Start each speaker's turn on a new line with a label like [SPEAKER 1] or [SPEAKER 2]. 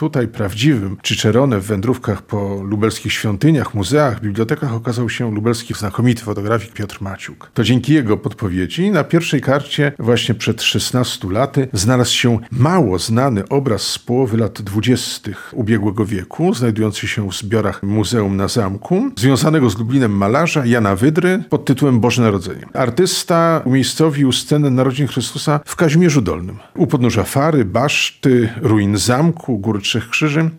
[SPEAKER 1] tutaj prawdziwym Cicerone w wędrówkach po lubelskich świątyniach, muzeach, bibliotekach okazał się lubelski znakomity fotografik Piotr Maciuk. To dzięki jego podpowiedzi na pierwszej karcie właśnie przed 16 laty znalazł się mało znany obraz z połowy lat 20. ubiegłego wieku, znajdujący się w zbiorach Muzeum na Zamku, związanego z Lublinem malarza Jana Wydry pod tytułem Boże Narodzenie. Artysta umiejscowił scenę narodzin Chrystusa w Kazimierzu Dolnym. U podnóża Fary, baszty, ruin zamku, Góry Trzech Krzyży